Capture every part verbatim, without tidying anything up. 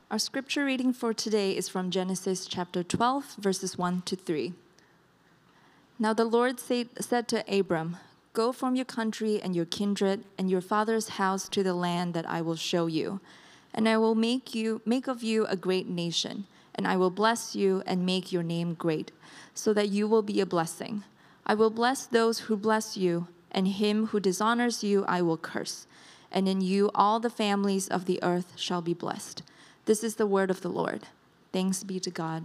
Our scripture reading for today is from Genesis chapter twelve, verses one to three. Now the Lord said, said to Abram, "Go from your country and your kindred and your father's house to the land that I will show you. And I will make you make of you a great nation, and I will bless you and make your name great, so that you will be a blessing. I will bless those who bless you, and him who dishonors you I will curse. And in you all the families of the earth shall be blessed." This is the word of the Lord. Thanks be to God.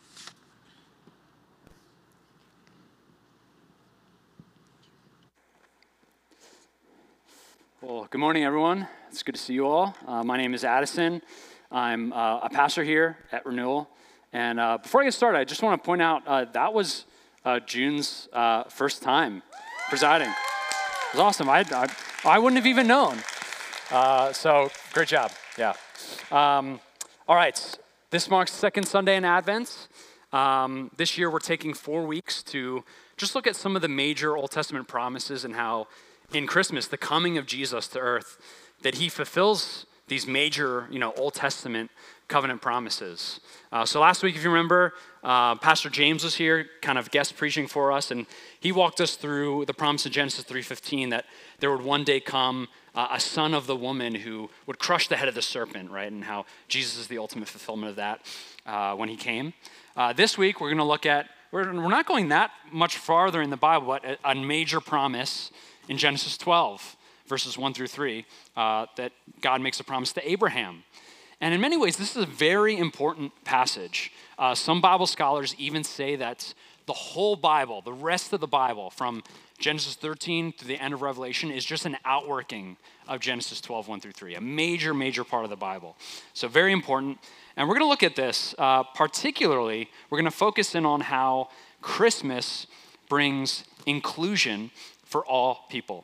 Well, good morning, everyone. It's good to see you all. Uh, my name is Addison. I'm uh, a pastor here at Renewal. And uh, before I get started, I just want to point out uh, that was uh, June's uh, first time presiding. It was awesome. I, I, I wouldn't have even known. Uh, so great job. Yeah. Um, all right. This marks the second Sunday in Advent. Um, this year, we're taking four weeks to just look at some of the major Old Testament promises and how in Christmas, the coming of Jesus to earth, that he fulfills these major, you know, Old Testament covenant promises. Uh, so last week, if you remember, uh, Pastor James was here, kind of guest preaching for us, and he walked us through the promise in Genesis three fifteen that there would one day come uh, a son of the woman who would crush the head of the serpent, right? And how Jesus is the ultimate fulfillment of that uh, when he came. Uh, this week, we're going to look at, we're, we're not going that much farther in the Bible, but a, a major promise in Genesis twelve, verses one through three, uh, that God makes a promise to Abraham. And in many ways, this is a very important passage. Uh, some Bible scholars even say that the whole Bible, the rest of the Bible, from Genesis thirteen to the end of Revelation, is just an outworking of Genesis twelve, one through three, a major, major part of the Bible. So very important. And we're going to look at this, uh, particularly, we're going to focus in on how Christmas brings inclusion for all people,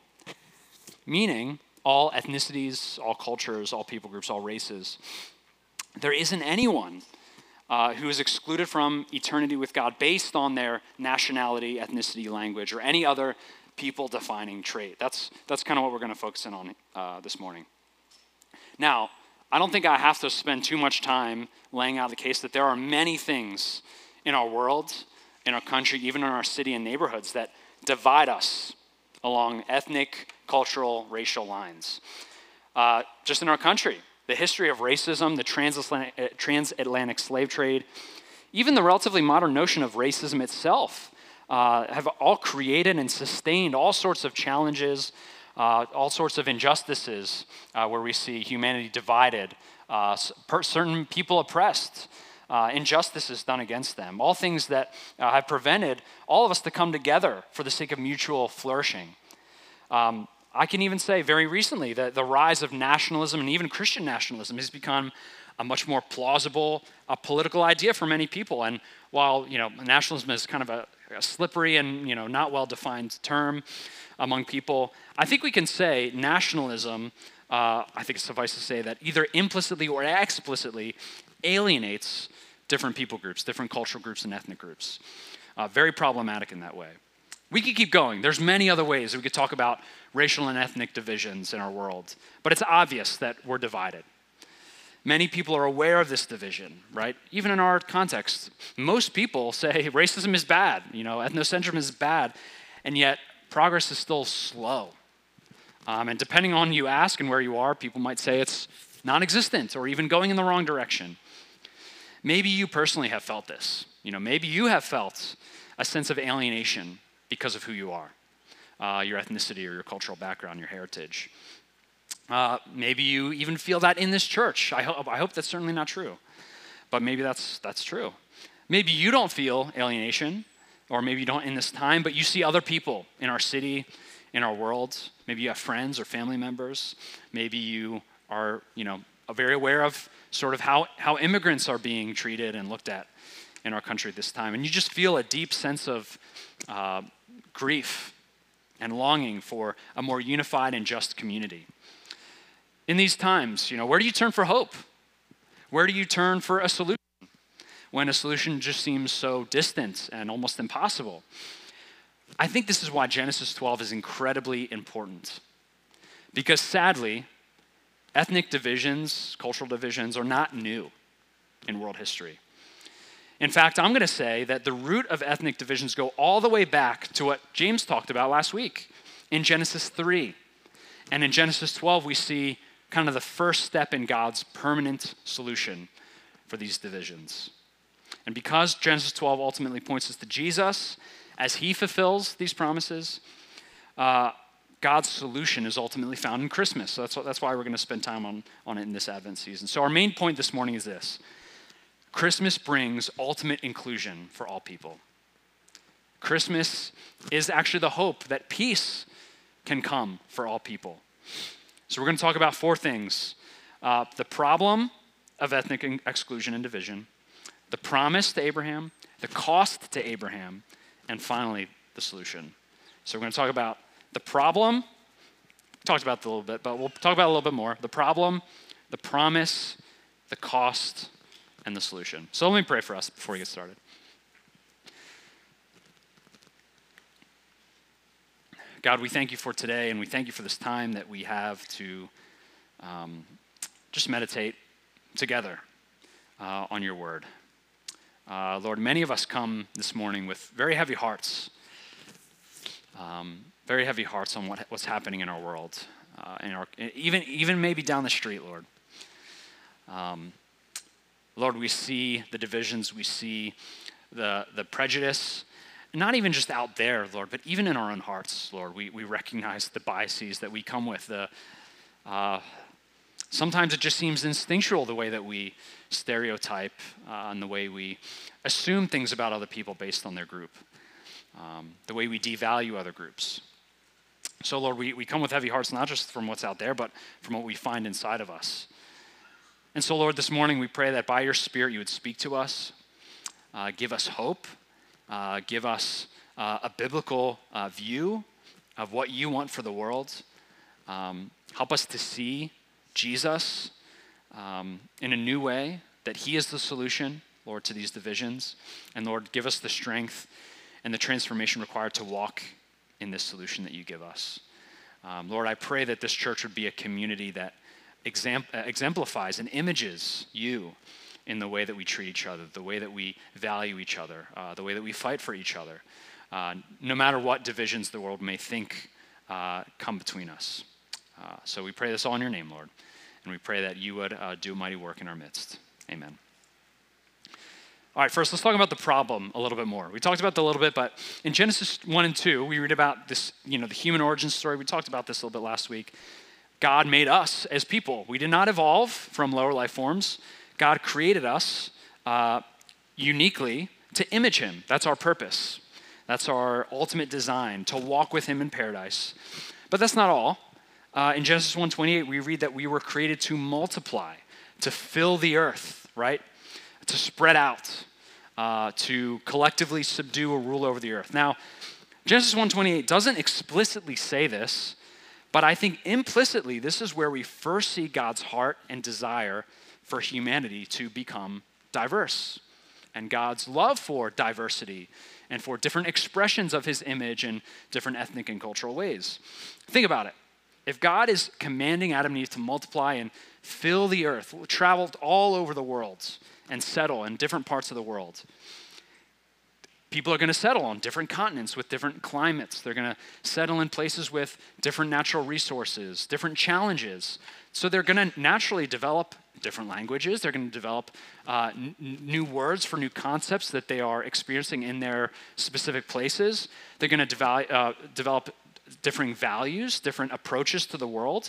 meaning all ethnicities, all cultures, all people groups, all races. There isn't anyone uh, who is excluded from eternity with God based on their nationality, ethnicity, language, or any other people-defining trait. That's, that's kind of what we're going to focus in on uh, this morning. Now, I don't think I have to spend too much time laying out the case that there are many things in our world, in our country, even in our city and neighborhoods that divide us along ethnic, cultural, racial lines. Uh, just in our country, the history of racism, the transatlantic, uh, transatlantic slave trade, even the relatively modern notion of racism itself uh, have all created and sustained all sorts of challenges, uh, all sorts of injustices uh, where we see humanity divided, uh, per- certain people oppressed, Uh, injustices done against them, all things that uh, have prevented all of us to come together for the sake of mutual flourishing. Um, I can even say very recently that the rise of nationalism and even Christian nationalism has become a much more plausible a political idea for many people. And while you know nationalism is kind of a, a slippery and you know not well-defined term among people, I think we can say nationalism, uh, I think it's suffice to say that either implicitly or explicitly alienates different people groups, different cultural groups and ethnic groups. Uh, very problematic in that way. We could keep going. There's many other ways that we could talk about racial and ethnic divisions in our world, but it's obvious that we're divided. Many people are aware of this division, right? Even in our context, most people say racism is bad, you know, ethnocentrism is bad, and yet progress is still slow. Um, and depending on who you ask and where you are, people might say it's non-existent or even going in the wrong direction. Maybe you personally have felt this. You know, maybe you have felt a sense of alienation because of who you are, uh, your ethnicity or your cultural background, your heritage. Uh, maybe you even feel that in this church. I hope I hope that's certainly not true, but maybe that's that's true. Maybe you don't feel alienation, or maybe you don't in this time, but you see other people in our city, in our world. Maybe you have friends or family members. Maybe you are, you know, very aware of sort of how, how immigrants are being treated and looked at in our country at this time. And you just feel a deep sense of uh, grief and longing for a more unified and just community. In these times, you know, where do you turn for hope? Where do you turn for a solution when a solution just seems so distant and almost impossible? I think this is why Genesis twelve is incredibly important. Because sadly, ethnic divisions, cultural divisions are not new. in world history. In fact, I'm going to say that the root of ethnic divisions go all the way back to what James talked about last week in Genesis three. And in Genesis twelve, we see kind of the first step in God's permanent solution for these divisions. And because Genesis twelve ultimately points us to Jesus, as he fulfills these promises, uh, God's solution is ultimately found in Christmas. So that's, what, that's why we're going to spend time on, on it in this Advent season. So our main point this morning is this. Christmas brings ultimate inclusion for all people. Christmas is actually the hope that peace can come for all people. So we're going to talk about four things. Uh, the problem of ethnic exclusion and division, the promise to Abraham, the cost to Abraham, and finally, the solution. So we're going to talk about the problem. We talked about it a little bit, but we'll talk about it a little bit more. The problem, the promise, the cost, and the solution. So let me pray for us before we get started. God, we thank you for today, and we thank you for this time that we have to um, just meditate together uh, on your word. Uh, Lord, many of us come this morning with very heavy hearts, um, very heavy hearts on what, what's happening in our world, uh, in our, even, even maybe down the street, Lord. Um, Lord, we see the divisions, we see the, the prejudice, not even just out there, Lord, but even in our own hearts, Lord. We, we recognize the biases that we come with. The, uh, sometimes it just seems instinctual the way that we stereotype uh, and the way we assume things about other people based on their group, um, the way we devalue other groups. So, Lord, we, we come with heavy hearts, not just from what's out there, but from what we find inside of us. And so, Lord, this morning we pray that by your Spirit you would speak to us, uh, give us hope, uh, give us uh, a biblical uh, view of what you want for the world. Um, help us to see Jesus um, in a new way, that he is the solution, Lord, to these divisions. And Lord, give us the strength and the transformation required to walk in this solution that you give us. Um, Lord, I pray that this church would be a community that Exam- exemplifies and images you in the way that we treat each other, the way that we value each other, uh, the way that we fight for each other, uh, no matter what divisions the world may think uh, come between us. Uh, so we pray this all in your name, Lord, and we pray that you would uh, do a mighty work in our midst. Amen. All right, first let's talk about the problem a little bit more. We talked about it a little bit, but in Genesis one and two, we read about this, you know, the human origin story. We talked about this a little bit last week. God made us as people. We did not evolve from lower life forms. God created us uh, uniquely to image him. That's our purpose. That's our ultimate design, to walk with him in paradise. But that's not all. Uh, in Genesis one twenty-eight, we read that we were created to multiply, to fill the earth, right? To spread out, uh, to collectively subdue or rule over the earth. Now, Genesis one twenty-eight doesn't explicitly say this, but I think implicitly this is where we first see God's heart and desire for humanity to become diverse, and God's love for diversity and for different expressions of his image in different ethnic and cultural ways. Think about it. If God is commanding Adam and Eve to multiply and fill the earth, travel all over the world, and settle in different parts of the world, people are going to settle on different continents with different climates. They're going to settle in places with different natural resources, different challenges. So they're going to naturally develop different languages. They're going to develop uh, n- new words for new concepts that they are experiencing in their specific places. They're going to deval- uh, develop differing values, different approaches to the world.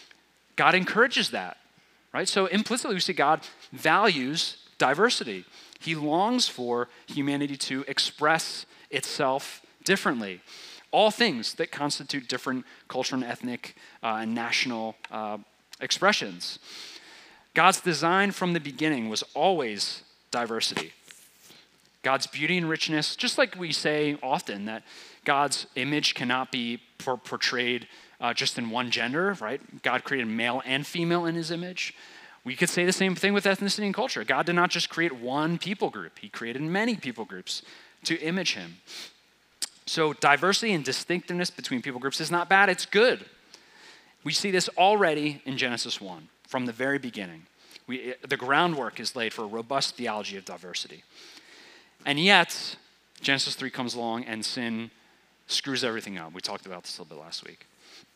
God encourages that, right? So implicitly we see God values diversity. He longs for humanity to express itself differently. All things that constitute different cultural and ethnic uh, and national uh, expressions. God's design from the beginning was always diversity. God's beauty and richness, just like we say often that God's image cannot be por- portrayed uh, just in one gender, right? God created male and female in his image. We could say the same thing with ethnicity and culture. God did not just create one people group. He created many people groups to image him. So diversity and distinctiveness between people groups is not bad, it's good. We see this already in Genesis one, from the very beginning. We, the groundwork is laid for a robust theology of diversity. And yet, Genesis three comes along and sin screws everything up. We talked about this a little bit last week.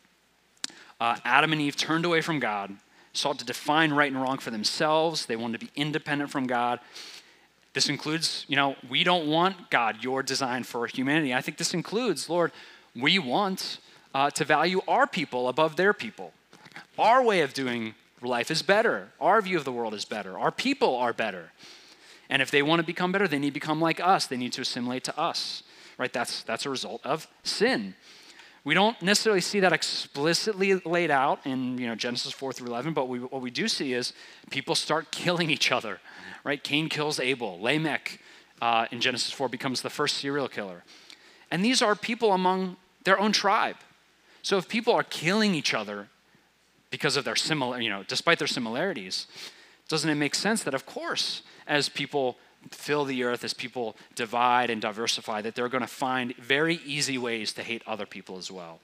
Uh, Adam and Eve turned away from God, sought to define right and wrong for themselves. They wanted to be independent from God. This includes, you know, we don't want, God, your design for humanity. I think this includes, Lord, we want uh, to value our people above their people. Our way of doing life is better. Our view of the world is better. Our people are better. And if they want to become better, they need to become like us. They need to assimilate to us, right? That's, that's a result of sin. We don't necessarily see that explicitly laid out in, you know, Genesis four through eleven, but we, what we do see is people start killing each other, right? Cain kills Abel. Lamech uh, in Genesis four becomes the first serial killer. And these are people among their own tribe. So if people are killing each other because of their similar, you know, despite their similarities, doesn't it make sense that, of course, as people fill the earth, as people divide and diversify, that they're going to find very easy ways to hate other people as well.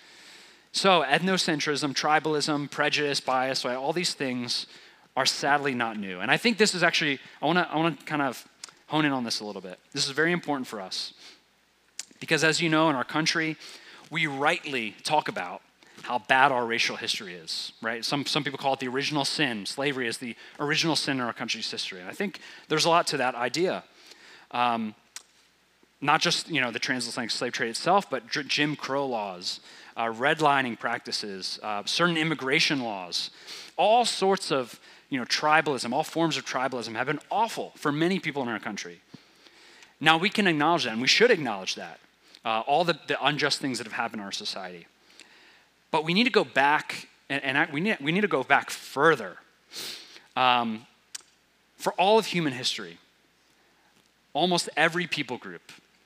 So ethnocentrism, tribalism, prejudice, bias, right, all these things are sadly not new. And I think this is actually, I want to I want to kind of hone in on this a little bit. This is very important for us. Because as you know, in our country, we rightly talk about how bad our racial history is, right? Some, some people call it the original sin. Slavery is the original sin in our country's history. And I think there's a lot to that idea. Um, not just, you know, the transatlantic slave trade itself, but Jim Crow laws, uh, redlining practices, uh, certain immigration laws, all sorts of, you know, tribalism, all forms of tribalism have been awful for many people in our country. Now, we can acknowledge that, and we should acknowledge that, uh, all the, the unjust things that have happened in our society. But we need to go back, and, and I, we, need, we need to go back further. Um, for all of human history, almost every people group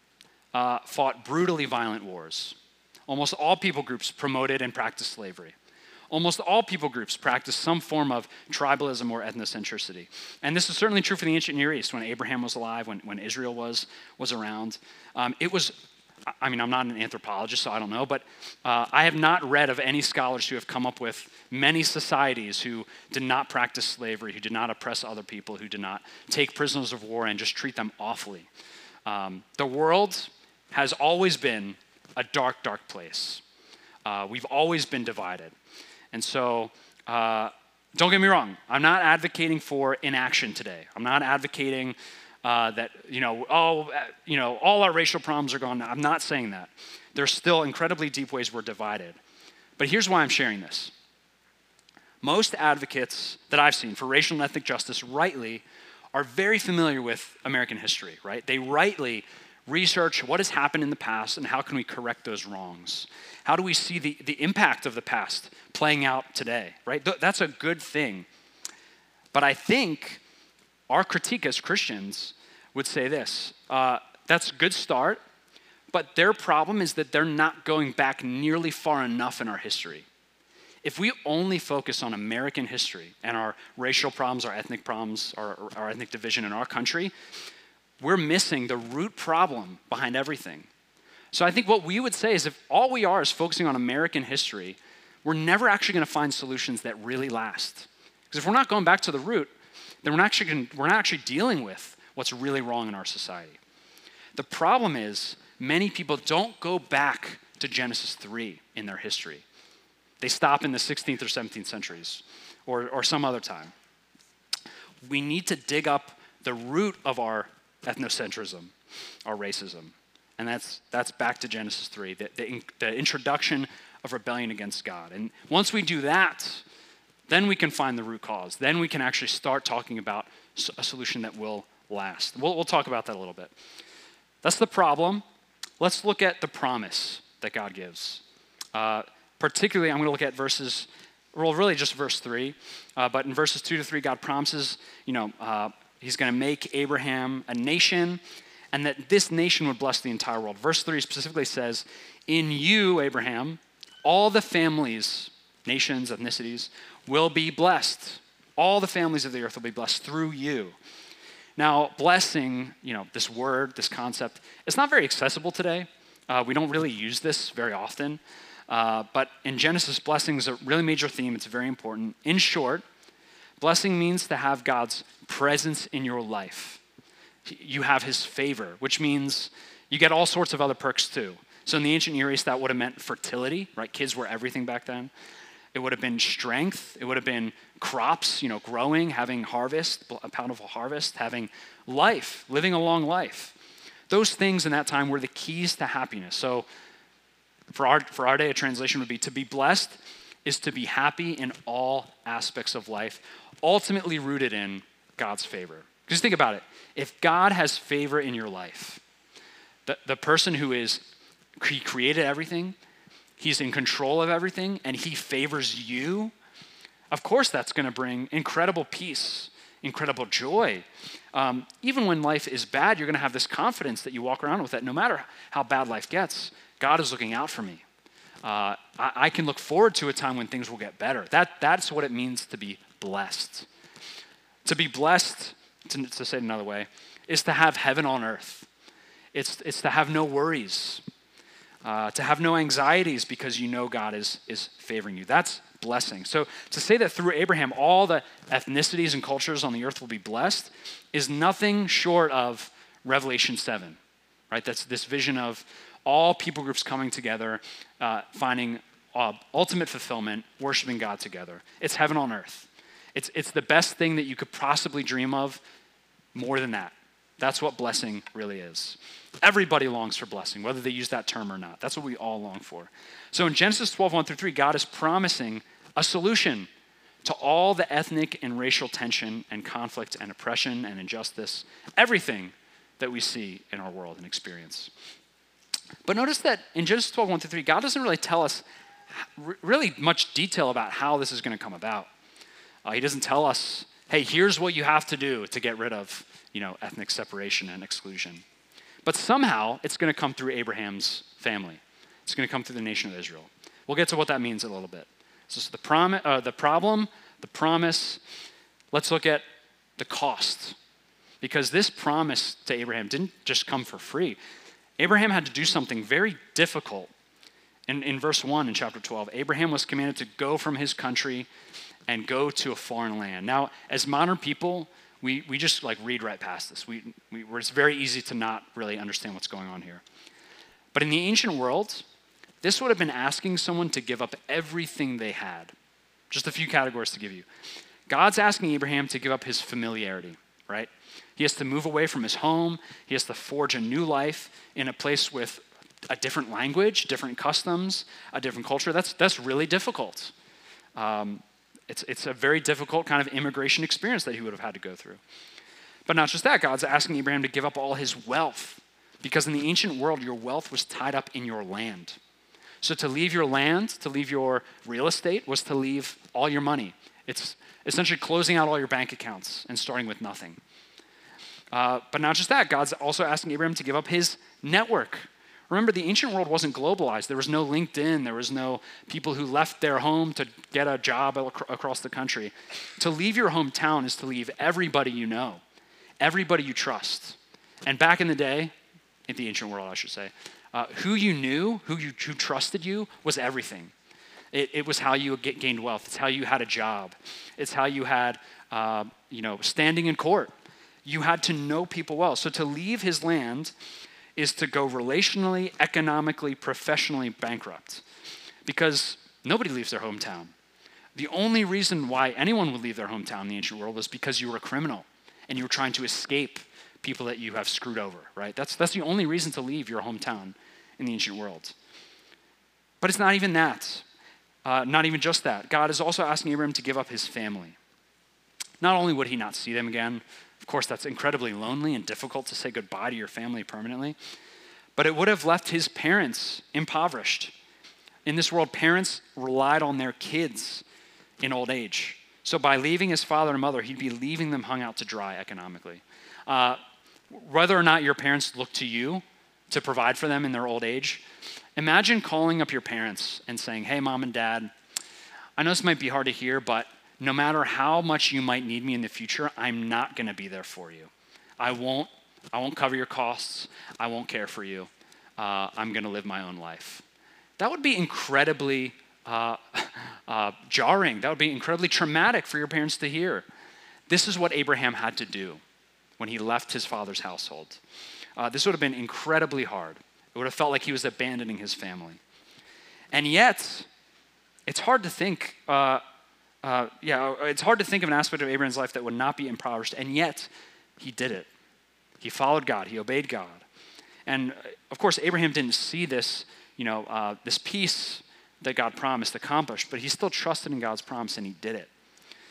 uh, fought brutally violent wars. Almost all people groups promoted and practiced slavery. Almost all people groups practiced some form of tribalism or ethnocentricity. And this is certainly true for the ancient Near East, when Abraham was alive, when, when Israel was, was around. Um, it was I mean, I'm not an anthropologist, so I don't know, but uh, I have not read of any scholars who have come up with many societies who did not practice slavery, who did not oppress other people, who did not take prisoners of war and just treat them awfully. Um, the world has always been a dark, dark place. Uh, we've always been divided. And so, uh, don't get me wrong, I'm not advocating for inaction today. I'm not advocating Uh, that, you know, oh, uh, you know, all our racial problems are gone. I'm not saying that. There's still incredibly deep ways we're divided. But here's why I'm sharing this. Most advocates that I've seen for racial and ethnic justice rightly are very familiar with American history, right? They rightly research what has happened in the past and how can we correct those wrongs. How do we see the, the impact of the past playing out today, right? Th- that's a good thing. But I think our critique as Christians would say this, uh, that's a good start, but their problem is that they're not going back nearly far enough in our history. If we only focus on American history and our racial problems, our ethnic problems, our, our ethnic division in our country, we're missing the root problem behind everything. So I think what we would say is if all we are is focusing on American history, we're never actually going to find solutions that really last. Because if we're not going back to the root, then we're not, actually gonna, we're not actually dealing with what's really wrong in our society. The problem is many people don't go back to Genesis three in their history. They stop in the sixteenth or seventeenth centuries or, or some other time. We need to dig up the root of our ethnocentrism, our racism. And that's, that's back to Genesis three, the, the, the introduction of rebellion against God. And once we do that, then we can find the root cause. Then we can actually start talking about a solution that will last. We'll, we'll talk about that a little bit. That's the problem. Let's look at the promise that God gives. Uh, particularly, I'm going to look at verses, well, really just verse three. Uh, but in verses two to three, God promises, you know, uh, he's going to make Abraham a nation, and that this nation would bless the entire world. Verse three specifically says, in you, Abraham, all the families, nations, ethnicities, will be blessed. All the families of the earth will be blessed through you. Now, blessing, you know, this word, this concept, it's not very accessible today. Uh, we don't really use this very often. Uh, but in Genesis, blessing is a really major theme. It's very important. In short, Blessing means to have God's presence in your life. You have his favor, which means you get all sorts of other perks too. So in the ancient Near East, that would have meant fertility, right? Kids were everything back then. It would have been strength. It would have been crops, you know, growing, having harvest, a bountiful harvest, having life, living a long life. Those things in that time were the keys to happiness. So for our, for our day, a translation would be to be blessed is to be happy in all aspects of life, ultimately rooted in God's favor. Just think about it. If God has favor in your life, the, the person who is, he created everything, he's in control of everything, and he favors you, of course that's going to bring incredible peace, incredible joy. Um, even when life is bad, you're going to have this confidence that you walk around with that no matter how bad life gets, God is looking out for me. Uh, I, I can look forward to a time when things will get better. That, that's what it means to be blessed. To be blessed, to, to say it another way, is to have heaven on earth. It's, it's to have no worries, uh, to have no anxieties because you know God is, is favoring you. That's blessing. So to say that through Abraham, all the ethnicities and cultures on the earth will be blessed is nothing short of Revelation seven, right? That's this vision of all people groups coming together, uh, finding uh, ultimate fulfillment, worshiping God together. It's heaven on earth. It's, it's the best thing that you could possibly dream of, more than that. That's what blessing really is. Everybody longs for blessing, whether they use that term or not. That's what we all long for. So in Genesis twelve, one through three, God is promising a solution to all the ethnic and racial tension and conflict and oppression and injustice, everything that we see in our world and experience. But notice that in Genesis twelve, one through three, God doesn't really tell us really much detail about how this is going to come about. Uh, he doesn't tell us, hey, here's what you have to do to get rid of, you know, ethnic separation and exclusion. But somehow it's going to come through Abraham's family. It's going to come through the nation of Israel. We'll get to what that means in a little bit. So, so the, prom- uh, the problem, the promise, let's look at the cost. Because this promise to Abraham didn't just come for free. Abraham had to do something very difficult. In, in verse one in chapter twelve, Abraham was commanded to go from his country and go to a foreign land. Now, as modern people, we, we just like read right past this. We, we, it's very easy to not really understand what's going on here. But in the ancient world, this would have been asking someone to give up everything they had. Just a few categories to give you. God's asking Abraham to give up his familiarity, right? He has to move away from his home. He has to forge a new life in a place with a different language, different customs, a different culture. That's, that's really difficult. Um, It's, it's a very difficult kind of immigration experience that he would have had to go through. But not just that, God's asking Abraham to give up all his wealth, because in the ancient world, your wealth was tied up in your land. So to leave your land, to leave your real estate, was to leave all your money. It's essentially closing out all your bank accounts and starting with nothing. Uh, but not just that, God's also asking Abraham to give up his network. Remember, the ancient world wasn't globalized. There was no LinkedIn. There was no people who left their home to get a job ac- across the country. To leave your hometown is to leave everybody you know, everybody you trust. And back in the day, in the ancient world, I should say, uh, who you knew, who you who trusted you, was everything. It, it was how you get, gained wealth. It's how you had a job. It's how you had, uh, you know, standing in court. You had to know people well. So to leave his land is to go relationally, economically, professionally bankrupt, because nobody leaves their hometown. The only reason why anyone would leave their hometown in the ancient world was because you were a criminal and you were trying to escape people that you have screwed over, right? That's, that's the only reason to leave your hometown in the ancient world. But it's not even that. Uh, not even just that. God is also asking Abraham to give up his family. Not only would he not see them again, of course, that's incredibly lonely and difficult to say goodbye to your family permanently. But it would have left his parents impoverished. In this world, parents relied on their kids in old age. So by leaving his father and mother, he'd be leaving them hung out to dry economically. Uh, whether or not your parents look to you to provide for them in their old age, imagine calling up your parents and saying, hey, mom and dad, I know this might be hard to hear, but no matter how much you might need me in the future, I'm not going to be there for you. I won't, I won't cover your costs. I won't care for you. Uh, I'm going to live my own life. That would be incredibly uh, uh, jarring. That would be incredibly traumatic for your parents to hear. This is what Abraham had to do when he left his father's household. Uh, this would have been incredibly hard. It would have felt like he was abandoning his family. And yet, it's hard to think, uh, uh, yeah, it's hard to think of an aspect of Abraham's life that would not be impoverished, and yet he did it. He followed God. He obeyed God. And of course, Abraham didn't see this, you know, uh, this peace that God promised accomplished, but he still trusted in God's promise and he did it.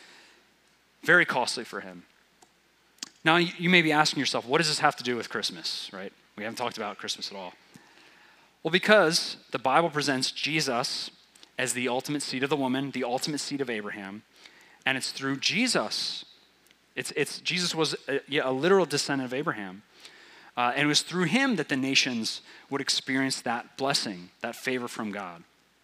Very costly for him. Now, you may be asking yourself, what does this have to do with Christmas, right? We haven't talked about Christmas at all. Well, because the Bible presents Jesus as the ultimate seed of the woman, the ultimate seed of Abraham, and it's through Jesus. It's, it's Jesus was a, yeah, a literal descendant of Abraham. Uh, and it was through him that the nations would experience that blessing, that favor from God.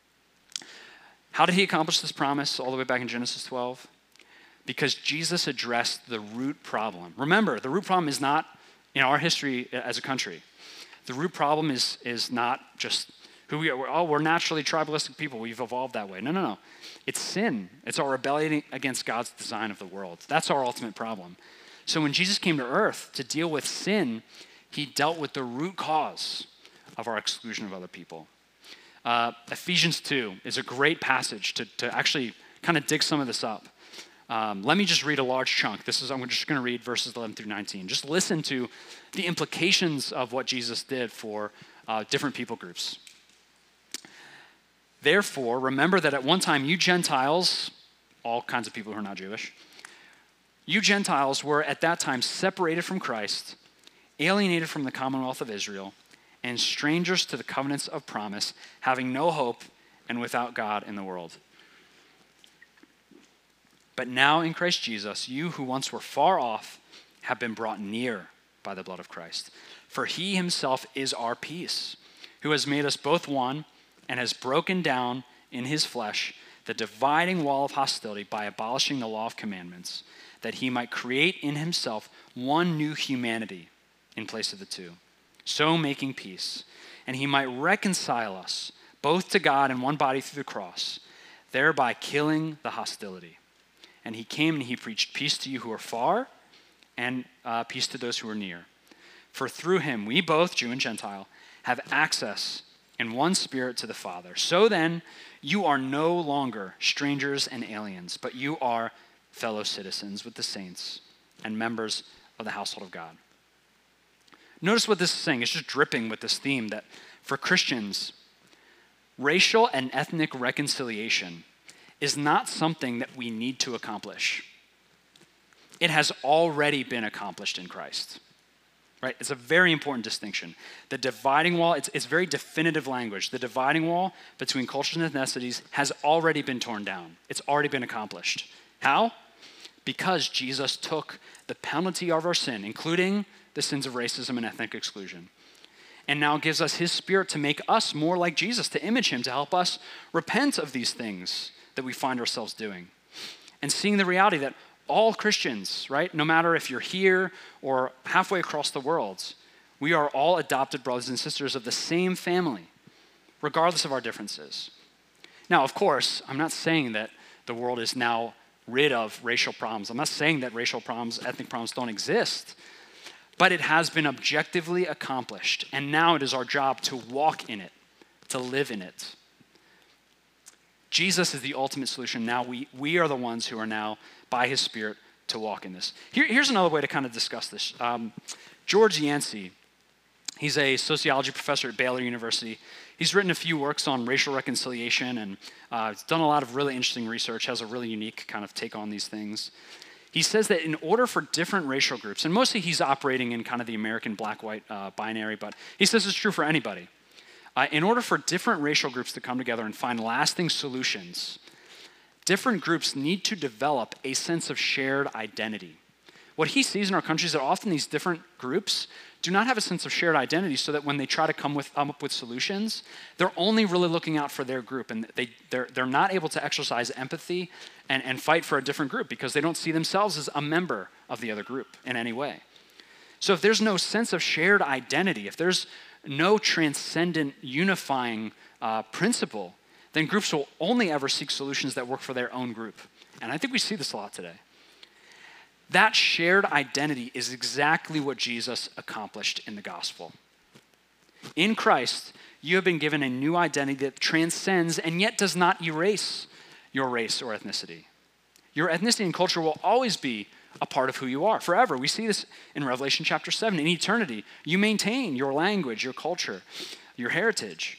How did he accomplish this promise all the way back in Genesis twelve? Because Jesus addressed the root problem. Remember, the root problem is not in our history as a country. The root problem is, is not just who we are. We're, oh, we're naturally tribalistic people. We've evolved that way. No, no, no. It's sin. It's our rebellion against God's design of the world. That's our ultimate problem. So when Jesus came to earth to deal with sin, he dealt with the root cause of our exclusion of other people. Uh, Ephesians two is a great passage to, to actually kind of dig some of this up. Um, let me just read a large chunk. This is, I'm just going to read verses eleven through nineteen. Just listen to the implications of what Jesus did for uh, different people groups. Therefore, remember that at one time you Gentiles, all kinds of people who are not Jewish, you Gentiles were at that time separated from Christ, alienated from the commonwealth of Israel, and strangers to the covenants of promise, having no hope and without God in the world. But now in Christ Jesus, you who once were far off have been brought near by the blood of Christ. For he himself is our peace, who has made us both one and has broken down in his flesh the dividing wall of hostility by abolishing the law of commandments, that he might create in himself one new humanity in place of the two, so making peace. And he might reconcile us both to God in one body through the cross, thereby killing the hostility. And he came and he preached peace to you who are far and uh, peace to those who are near. For through him, we both, Jew and Gentile, have access in one spirit to the Father. So then, you are no longer strangers and aliens, but you are fellow citizens with the saints and members of the household of God. Notice what this is saying. It's just dripping with this theme that for Christians, racial and ethnic reconciliation is not something that we need to accomplish. It has already been accomplished in Christ. Right? It's a very important distinction. The dividing wall, it's, it's very definitive language. The dividing wall between cultures and ethnicities has already been torn down. It's already been accomplished. How? Because Jesus took the penalty of our sin, including the sins of racism and ethnic exclusion, and now gives us his spirit to make us more like Jesus, to image him, to help us repent of these things that we find ourselves doing. And seeing the reality that all Christians, right, no matter if you're here or halfway across the world, we are all adopted brothers and sisters of the same family, regardless of our differences. Now, of course, I'm not saying that the world is now rid of racial problems. I'm not saying that racial problems, ethnic problems don't exist, but it has been objectively accomplished, and now it is our job to walk in it, to live in it. Jesus is the ultimate solution. Now we, we are the ones who are now, by his Spirit, to walk in this. Here, here's another way to kind of discuss this. Um, George Yancey, he's a sociology professor at Baylor University. He's written a few works on racial reconciliation and uh, he's done a lot of really interesting research, has a really unique kind of take on these things. He says that in order for different racial groups, and mostly he's operating in kind of the American black-white uh, binary, but he says it's true for anybody. Uh, in order for different racial groups to come together and find lasting solutions, different groups need to develop a sense of shared identity. What he sees in our country is that often these different groups do not have a sense of shared identity, so that when they try to come, with, come up with solutions, they're only really looking out for their group, and they, they're, they're not able to exercise empathy and, and fight for a different group because they don't see themselves as a member of the other group in any way. So if there's no sense of shared identity, if there's no transcendent unifying uh, principle, then groups will only ever seek solutions that work for their own group. And I think we see this a lot today. That shared identity is exactly what Jesus accomplished in the gospel. In Christ, you have been given a new identity that transcends and yet does not erase your race or ethnicity. Your ethnicity and culture will always be a part of who you are forever. We see this in Revelation chapter seven. In eternity, you maintain your language, your culture, your heritage.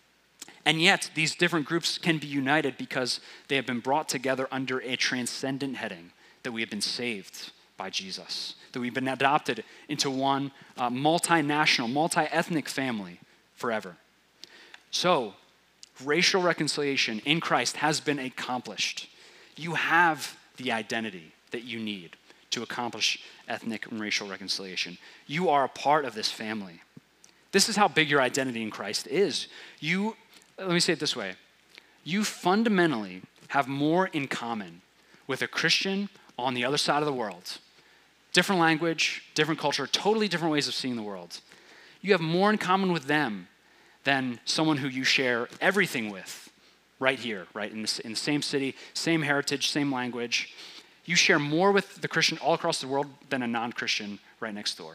And yet, these different groups can be united because they have been brought together under a transcendent heading, that we have been saved by Jesus, that we've been adopted into one uh, multinational, multi-ethnic family forever. So, racial reconciliation in Christ has been accomplished. You have the identity that you need to accomplish ethnic and racial reconciliation. You are a part of this family. This is how big your identity in Christ is. You, let me say it this way. You fundamentally have more in common with a Christian on the other side of the world. Different language, different culture, totally different ways of seeing the world. You have more in common with them than someone who you share everything with right here, right, in the, in the same city, same heritage, same language. You share more with the Christian all across the world than a non-Christian right next door.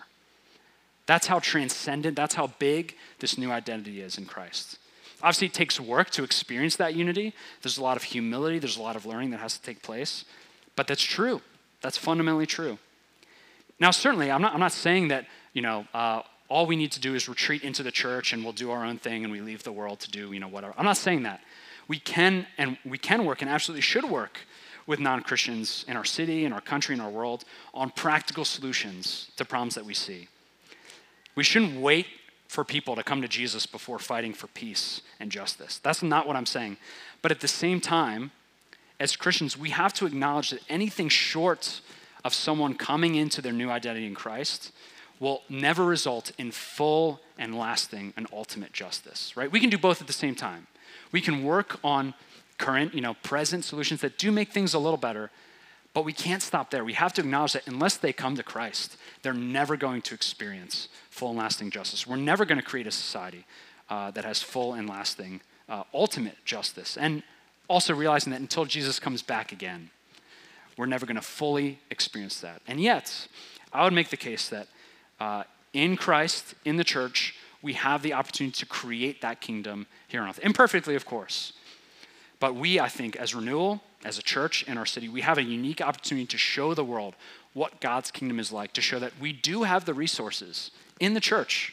That's how transcendent, that's how big this new identity is in Christ. Obviously, it takes work to experience that unity. There's a lot of humility, there's a lot of learning that has to take place, but that's true. That's fundamentally true. Now, certainly, I'm not, I'm not saying that, you know, uh, all we need to do is retreat into the church and we'll do our own thing and we leave the world to do, you know, whatever. I'm not saying that. We can, and we can work and absolutely should work with non-Christians in our city, in our country, in our world, on practical solutions to problems that we see. We shouldn't wait for people to come to Jesus before fighting for peace and justice. That's not what I'm saying. But at the same time, as Christians, we have to acknowledge that anything short of someone coming into their new identity in Christ will never result in full and lasting and ultimate justice, right? We can do both at the same time. We can work on current, you know, present solutions that do make things a little better, but we can't stop there. We have to acknowledge that unless they come to Christ, they're never going to experience full and lasting justice. We're never going to create a society uh, that has full and lasting, uh, ultimate justice. And also realizing that until Jesus comes back again, we're never going to fully experience that. And yet, I would make the case that uh, in Christ, in the church, we have the opportunity to create that kingdom here on earth. Imperfectly, of course. But we, I think, as Renewal, as a church in our city, we have a unique opportunity to show the world what God's kingdom is like, to show that we do have the resources in the church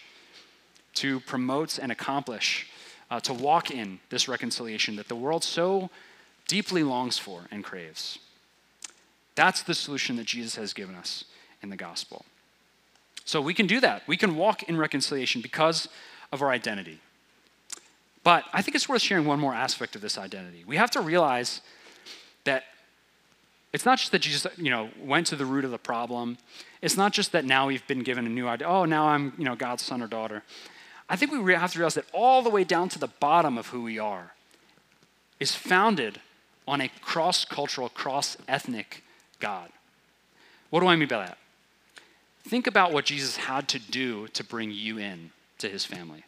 to promote and accomplish, uh, to walk in this reconciliation that the world so deeply longs for and craves. That's the solution that Jesus has given us in the gospel. So we can do that. We can walk in reconciliation because of our identity. But I think it's worth sharing one more aspect of this identity. We have to realize that it's not just that Jesus, you know, went to the root of the problem. It's not just that now we've been given a new idea. Oh, now I'm, you know, God's son or daughter. I think we have to realize that all the way down to the bottom of who we are is founded on a cross-cultural, cross-ethnic God. What do I mean by that? Think about what Jesus had to do to bring you in to his family.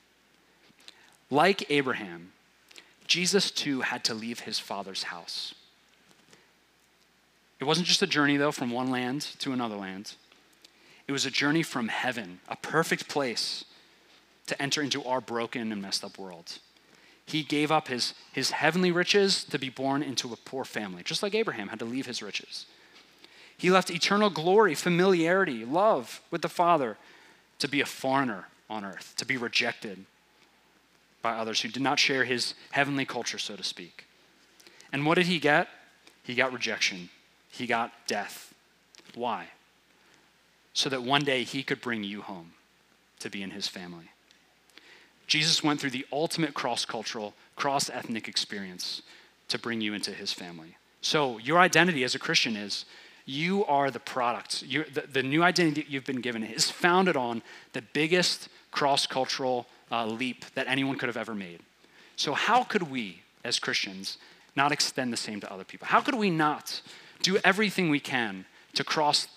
Like Abraham, Jesus too had to leave his father's house. It wasn't just a journey, though, from one land to another land. It was a journey from heaven, a perfect place to enter into our broken and messed up world. He gave up his, his heavenly riches to be born into a poor family, just like Abraham had to leave his riches. He left eternal glory, familiarity, love with the Father to be a foreigner on earth, to be rejected by others who did not share his heavenly culture, so to speak. And what did he get? He got rejection. He got death. Why? So that one day he could bring you home to be in his family. Jesus went through the ultimate cross-cultural, cross-ethnic experience to bring you into his family. So your identity as a Christian is you are the product. You're, the, the new identity that you've been given is founded on the biggest cross-cultural uh, leap that anyone could have ever made. So how could we, as Christians, not extend the same to other people? How could we not do everything we can to cross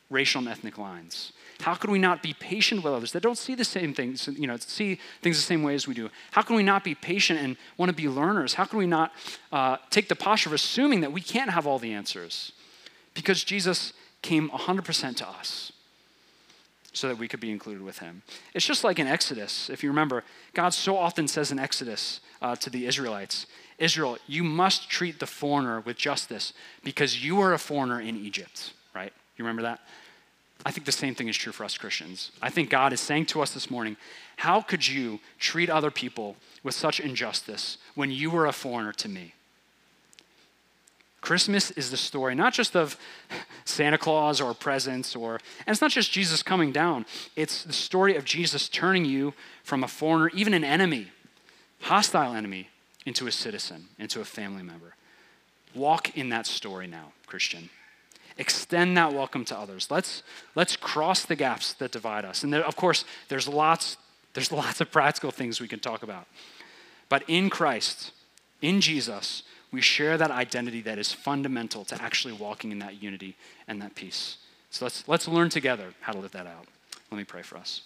racial and ethnic lines? How can we not be patient with others that don't see the same things, you know, see things the same way as we do? How can we not be patient and want to be learners? How can we not uh, take the posture of assuming that we can't have all the answers? Because Jesus came one hundred percent to us so that we could be included with him. It's just like in Exodus. If you remember, God so often says in Exodus uh, to the Israelites, Israel, you must treat the foreigner with justice because you are a foreigner in Egypt, right? You remember that? I think the same thing is true for us Christians. I think God is saying to us this morning, how could you treat other people with such injustice when you were a foreigner to me? Christmas is the story not just of Santa Claus or presents, or, and it's not just Jesus coming down. It's the story of Jesus turning you from a foreigner, even an enemy, hostile enemy, into a citizen, into a family member. Walk in that story now, Christian. Extend that welcome to others. Let's, let's cross the gaps that divide us. And there, of course, there's lots, there's lots of practical things we can talk about. But in Christ, in Jesus, we share that identity that is fundamental to actually walking in that unity and that peace. So let's, let's learn together how to live that out. Let me pray for us.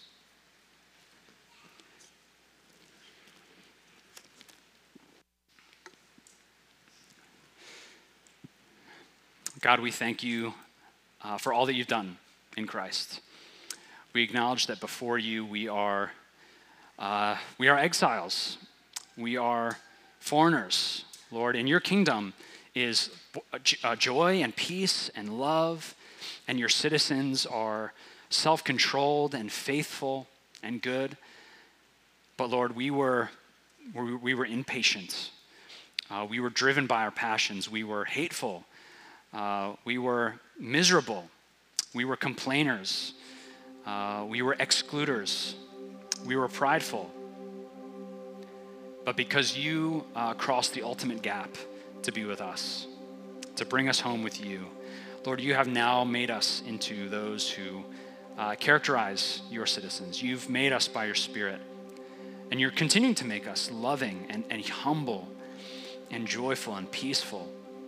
God, we thank you uh, for all that you've done in Christ. We acknowledge that before you, we are uh, we are exiles. We are foreigners. Lord, in your kingdom is uh, joy and peace and love, and your citizens are self-controlled and faithful and good. But Lord, we were we were impatient. Uh, we were driven by our passions. We were hateful. Uh, we were miserable. We were complainers. Uh, we were excluders. We were prideful. But because you uh, crossed the ultimate gap to be with us, to bring us home with you, Lord, you have now made us into those who uh, characterize your citizens. You've made us by your Spirit. And you're continuing to make us loving and, and humble and joyful and peaceful.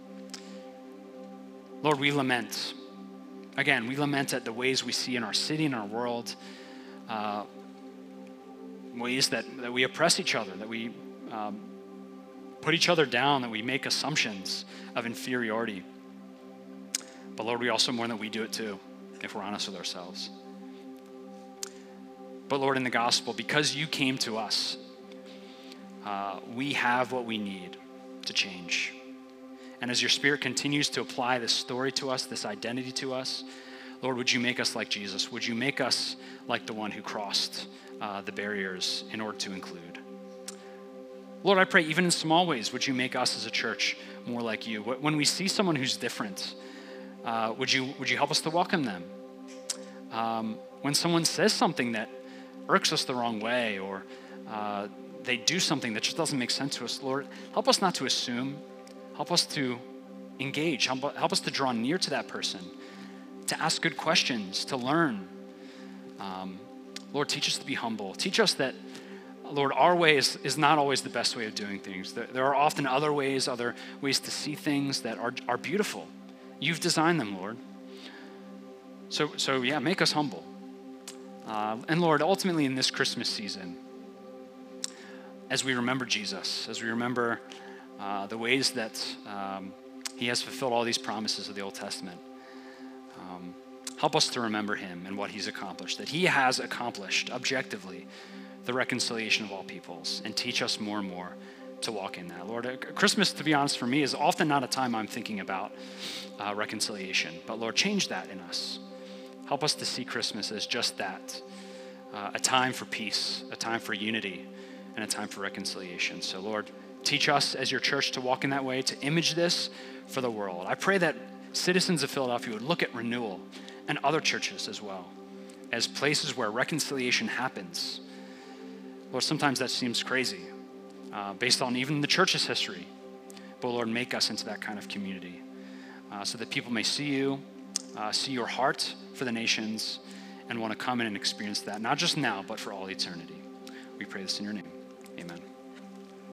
Lord, we lament. Again, we lament at the ways we see in our city and our world, uh, ways that, that we oppress each other, that we um, put each other down, that we make assumptions of inferiority. But Lord, we also mourn that we do it too, if we're honest with ourselves. But Lord, in the gospel, because you came to us, uh, we have what we need to change. And as your Spirit continues to apply this story to us, this identity to us, Lord, would you make us like Jesus? Would you make us like the one who crossed uh, the barriers in order to include? Lord, I pray even in small ways, would you make us as a church more like you? When we see someone who's different, uh, would you would you help us to welcome them? Um, when someone says something that irks us the wrong way, or uh, they do something that just doesn't make sense to us, Lord, help us not to assume. Help us to engage. Help, help us to draw near to that person, to ask good questions, to learn. Um, Lord, teach us to be humble. Teach us that, Lord, our way is, is not always the best way of doing things. There, there are often other ways, other ways to see things that are, are beautiful. You've designed them, Lord. So, so yeah, make us humble. Uh, and Lord, ultimately in this Christmas season, as we remember Jesus, as we remember Uh, the ways that um, he has fulfilled all these promises of the Old Testament. Um, help us to remember him and what he's accomplished, that he has accomplished objectively the reconciliation of all peoples, and teach us more and more to walk in that. Lord, Christmas, to be honest, for me, is often not a time I'm thinking about uh, reconciliation, but Lord, change that in us. Help us to see Christmas as just that, uh, a time for peace, a time for unity, and a time for reconciliation. So Lord, teach us as your church to walk in that way, to image this for the world. I pray that citizens of Philadelphia would look at Renewal and other churches as well as places where reconciliation happens. Lord, sometimes that seems crazy uh, based on even the church's history. But Lord, make us into that kind of community uh, so that people may see you, uh, see your heart for the nations, and want to come in and experience that, not just now, but for all eternity. We pray this in your name.